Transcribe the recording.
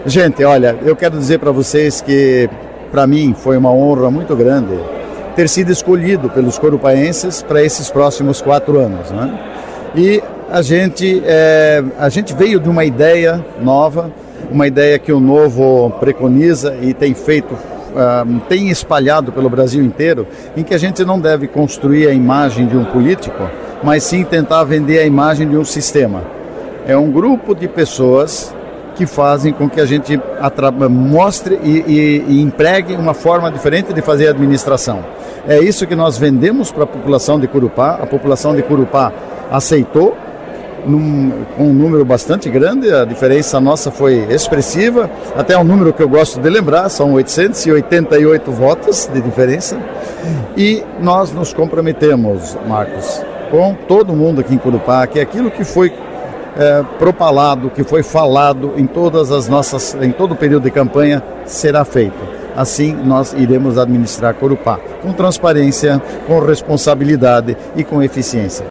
Gente, olha, eu quero dizer para vocês que para mim foi uma honra muito grande ter sido escolhido pelos corupaenses para esses próximos 4 anos, né? E a gente veio de uma ideia nova, uma ideia que o Novo preconiza e tem feito, tem espalhado pelo Brasil inteiro, em que a gente não deve construir a imagem de um político, mas sim tentar vender a imagem de um sistema. É um grupo de pessoas que fazem com que a gente mostre e empregue uma forma diferente de fazer a administração. É isso que nós vendemos para a população de Corupá. A população de Corupá aceitou, com um número bastante grande. A diferença nossa foi expressiva, até um número que eu gosto de lembrar, são 888 votos de diferença. E nós nos comprometemos, Marcos, com todo mundo aqui em Corupá, que aquilo que foi propalado, que foi falado em todo o período de campanha, será feito. Assim nós iremos administrar Corupá, com transparência, com responsabilidade e com eficiência.